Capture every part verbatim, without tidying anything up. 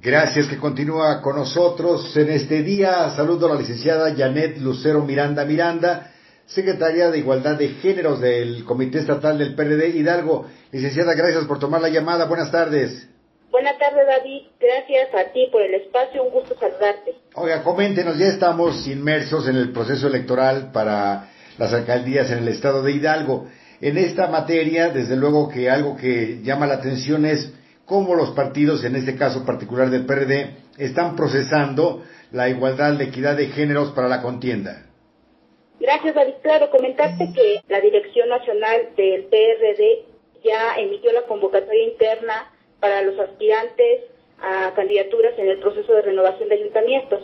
Gracias, que continúa con nosotros en este día. Saludo a la licenciada Janet Lucero Miranda Miranda, secretaria de Igualdad de Géneros del Comité Estatal del P R D Hidalgo. Licenciada, gracias por tomar la llamada. Buenas tardes. Buenas tardes, David. Gracias a ti por el espacio. Un gusto saludarte. Oiga, coméntenos, ya estamos inmersos en el proceso electoral para las alcaldías en el estado de Hidalgo. En esta materia, desde luego que algo que llama la atención es cómo los partidos, en este caso particular del P R D, están procesando la igualdad, la equidad de géneros para la contienda. Gracias, David. Claro, comentarte que la Dirección Nacional del P R D ya emitió la convocatoria interna para los aspirantes a candidaturas en el proceso de renovación de ayuntamientos.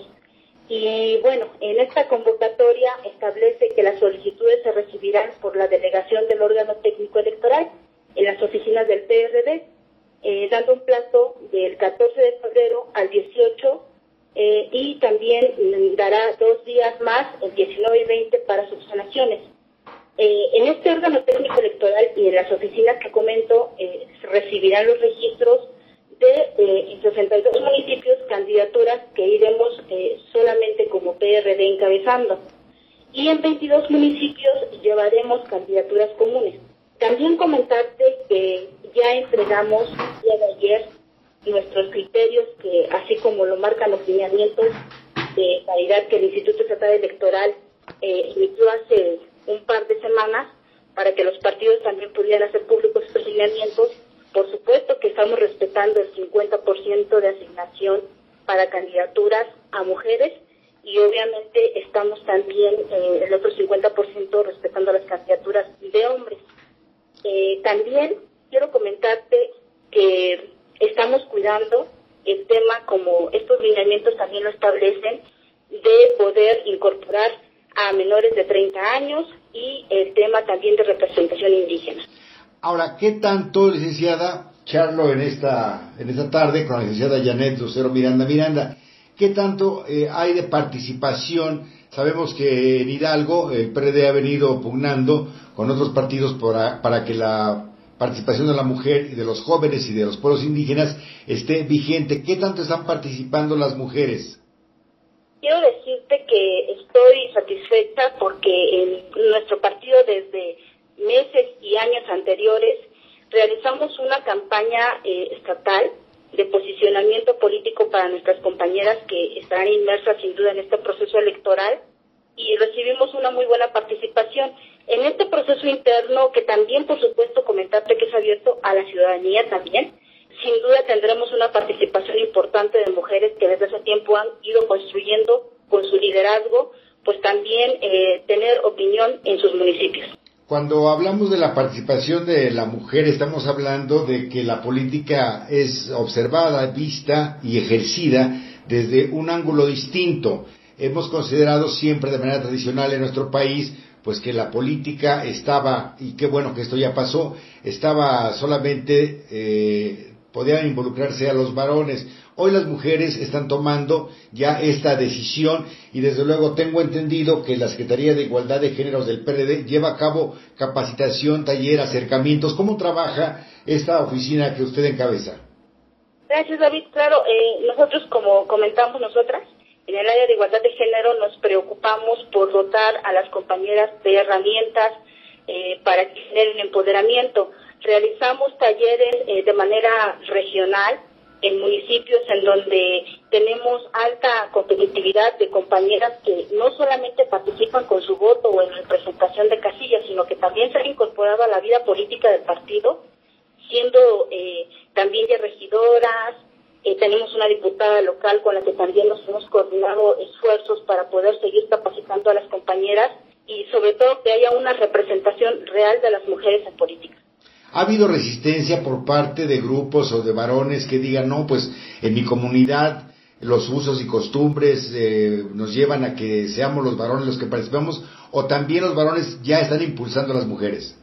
Y bueno, en esta convocatoria establece que las solicitudes se recibirán por la delegación del órgano técnico electoral en las oficinas del P R D, eh, dando un plazo del catorce de febrero al dieciocho, eh, y también dará dos días más, el diecinueve y veinte, para subsanaciones. Eh, en este órgano técnico electoral y en las oficinas que comento, eh, se recibirán los registros de eh, en sesenta y dos municipios candidaturas que iremos eh, solamente como P R D encabezando, y en veintidós municipios llevaremos candidaturas comunes. También comentarte que ya entregamos el día de ayer nuestros criterios, que así como lo marcan los lineamientos de paridad que el Instituto Estatal Electoral eh, emitió hace un par de semanas, para que los partidos también pudieran hacer públicos estos lineamientos. Por supuesto que estamos respetando el cincuenta por ciento de asignación para candidaturas a mujeres, y obviamente estamos también eh, el otro cincuenta por ciento respetando las candidaturas de hombres. Eh, también quiero comentarte que estamos cuidando el tema, como estos lineamientos también lo establecen, de poder incorporar a menores de treinta años y el tema también de representación indígena. Ahora, ¿qué tanto, licenciada, charlo en esta en esta tarde con la licenciada Janet Lucero Miranda Miranda, qué tanto eh, hay de participación? Sabemos que en Hidalgo el P R D ha venido pugnando con otros partidos para, para que la participación de la mujer y de los jóvenes y de los pueblos indígenas esté vigente. ¿Qué tanto están participando las mujeres? Quiero decirte que estoy satisfecha porque en nuestro partido desde meses y años anteriores realizamos una campaña eh, estatal de posicionamiento político para nuestras compañeras que estarán inmersas sin duda en este proceso electoral, y recibimos una muy buena participación en este proceso interno, que también, por supuesto, comentarte que es abierto a la ciudadanía también. Sin duda tendremos una participación importante de mujeres que desde hace tiempo han ido construyendo con su liderazgo, pues también eh, tener opinión en sus municipios. Cuando hablamos de la participación de la mujer, estamos hablando de que la política es observada, vista y ejercida desde un ángulo distinto. Hemos considerado siempre de manera tradicional en nuestro país, pues que la política estaba, y qué bueno que esto ya pasó, estaba solamente, eh, podían involucrarse a los varones. Hoy las mujeres están tomando ya esta decisión, y desde luego tengo entendido que la Secretaría de Igualdad de Géneros del P R D lleva a cabo capacitación, taller, acercamientos. ¿Cómo trabaja esta oficina que usted encabeza? Gracias, David. Claro, eh, nosotros, como comentamos nosotras, en el área de igualdad de género nos preocupamos por dotar a las compañeras de herramientas eh, para que generen empoderamiento. Realizamos talleres eh, de manera regional en municipios en donde tenemos alta competitividad de compañeras que no solamente participan con su voto o en representación de casillas, sino que también se han incorporado a la vida política del partido, siendo eh, también ya regidoras. Eh, tenemos una diputada local con la que también nos hemos coordinado esfuerzos para poder seguir capacitando a las compañeras, y sobre todo que haya una representación real de las mujeres en política. ¿Ha habido resistencia por parte de grupos o de varones que digan, no, pues en mi comunidad los usos y costumbres eh, nos llevan a que seamos los varones los que participamos, o también los varones ya están impulsando a las mujeres?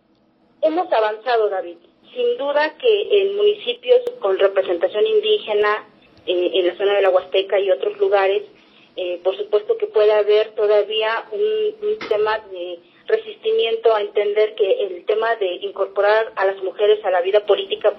Hemos avanzado, David. Sin duda que en municipios con representación indígena, eh, en la zona de la Huasteca y otros lugares, eh, por supuesto que puede haber todavía un, un tema de resistimiento a entender que el tema de incorporar a las mujeres a la vida política pues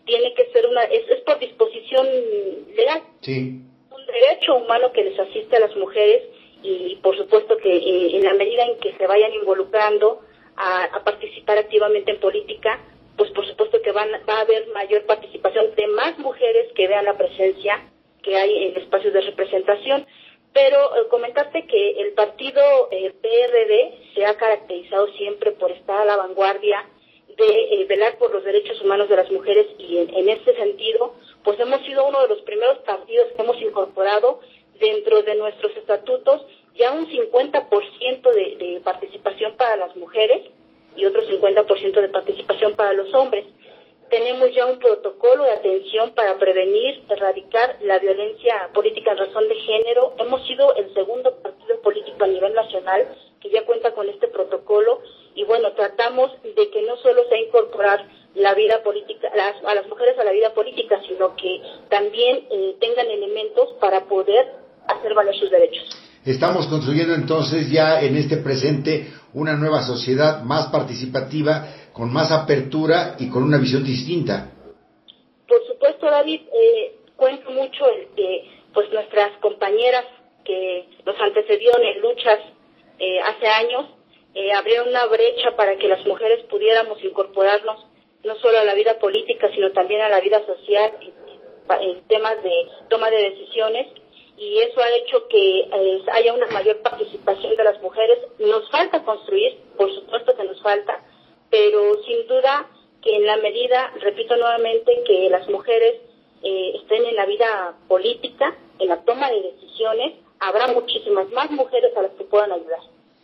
tiene que ser una, es, es por disposición legal. Sí. Un derecho humano que les asiste a las mujeres y por supuesto que eh, en la medida en que se vayan involucrando a, a participar activamente en política, pues por supuesto que van, va a haber mayor participación de más mujeres que vean la presencia que hay en espacios de representación. Pero eh, comentarte que el partido eh, P R D se ha caracterizado siempre por estar a la vanguardia de eh, velar por los derechos humanos de las mujeres y en, en este sentido, pues hemos sido uno de los primeros partidos que hemos incorporado dentro de nuestros estatutos ya un cincuenta por ciento de, de participación para las mujeres y otro cincuenta por ciento de participación para los hombres. Tenemos ya un protocolo de atención para prevenir, erradicar la violencia política en razón de género. Hemos sido el segundo partido político a nivel nacional que ya cuenta con este protocolo y bueno, tratamos de que no solo sea incorporar la vida política, las, a las mujeres a la vida política, sino que también eh, tengan elementos para poder hacer valer sus derechos. Estamos construyendo entonces ya en este presente una nueva sociedad más participativa, con más apertura y con una visión distinta. Por supuesto, David, eh, cuento mucho el que pues nuestras compañeras que nos antecedieron en luchas eh, hace años eh, abrieron una brecha para que las mujeres pudiéramos incorporarnos no solo a la vida política, sino también a la vida social en, en temas de toma de decisiones. Y eso ha hecho que eh, haya una mayor participación de las mujeres. Nos falta construir, por supuesto que nos falta, pero sin duda que en la medida, repito nuevamente, que las mujeres eh, estén en la vida política, en la toma de decisiones, habrá muchísimas más mujeres a las que puedan ayudar.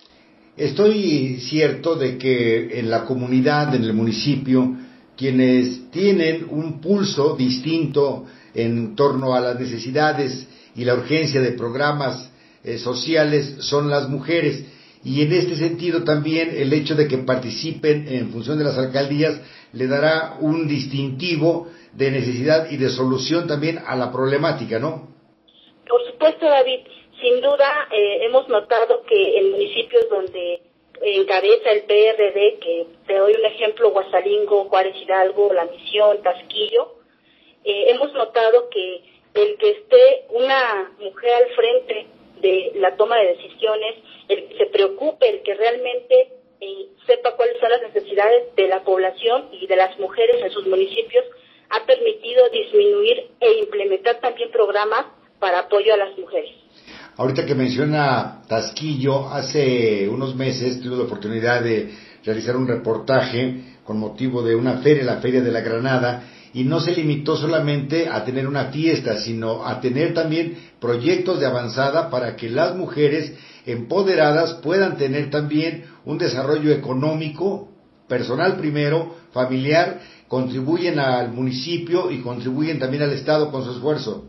Estoy cierto de que en la comunidad, en el municipio, quienes tienen un pulso distinto en torno a las necesidades y la urgencia de programas eh, sociales son las mujeres. Y en este sentido también el hecho de que participen en función de las alcaldías le dará un distintivo de necesidad y de solución también a la problemática, ¿no? Por supuesto, David. Sin duda eh, hemos notado que en municipios donde encabeza el P R D, que te doy un ejemplo, Guasalingo, Juárez Hidalgo, La Misión, Tasquillo, eh, hemos notado que el que esté una mujer al frente de la toma de decisiones, el que se preocupe, el que realmente eh, sepa cuáles son las necesidades de la población y de las mujeres en sus municipios, ha permitido disminuir e implementar también programas para apoyo a las mujeres. Ahorita que menciona Tasquillo, hace unos meses tuve la oportunidad de realizar un reportaje con motivo de una feria, la Feria de la Granada, y no se limitó solamente a tener una fiesta, sino a tener también proyectos de avanzada para que las mujeres empoderadas puedan tener también un desarrollo económico, personal primero, familiar, contribuyen al municipio y contribuyen también al Estado con su esfuerzo.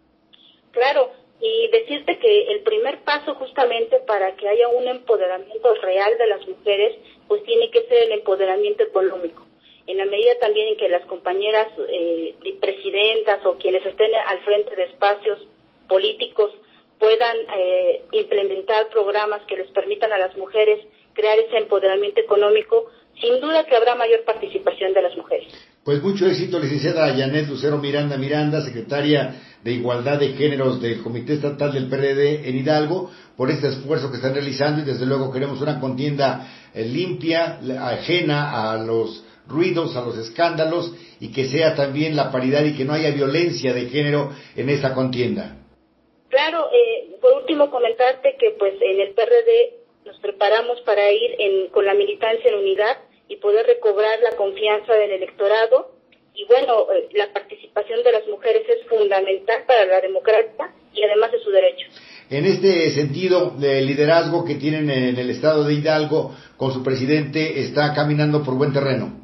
Claro, y decirte que el primer paso justamente para que haya un empoderamiento real de las mujeres, pues tiene que ser el empoderamiento económico. En la medida también en que las compañeras eh, presidentas o quienes estén al frente de espacios políticos puedan eh, implementar programas que les permitan a las mujeres crear ese empoderamiento económico, sin duda que habrá mayor participación de las mujeres. Pues mucho éxito, licenciada Yanet Lucero Miranda Miranda, secretaria de Igualdad de Géneros del Comité Estatal del P R D en Hidalgo, por este esfuerzo que están realizando, y desde luego queremos una contienda eh, limpia, ajena a los ruidos, a los escándalos, y que sea también la paridad y que no haya violencia de género en esta contienda. Claro, eh, por último comentarte que pues en el P R D nos preparamos para ir en, con la militancia en unidad y poder recobrar la confianza del electorado. Y bueno, eh, la participación de las mujeres es fundamental para la democracia y además de su derecho. En este sentido, el liderazgo que tienen en el estado de Hidalgo con su presidente está caminando por buen terreno.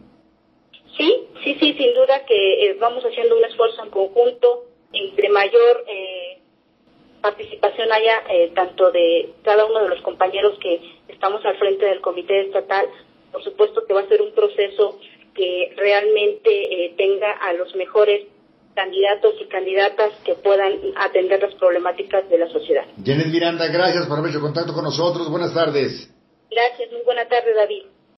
Sí, sí, sí, sin duda que eh, vamos haciendo un esfuerzo en conjunto, entre mayor eh, participación haya eh, tanto de cada uno de los compañeros que estamos al frente del comité estatal. Por supuesto que va a ser un proceso que realmente eh, tenga a los mejores candidatos y candidatas que puedan atender las problemáticas de la sociedad. Yanet Miranda, gracias por haber hecho contacto con nosotros. Buenas tardes. Gracias, muy buena tarde, David.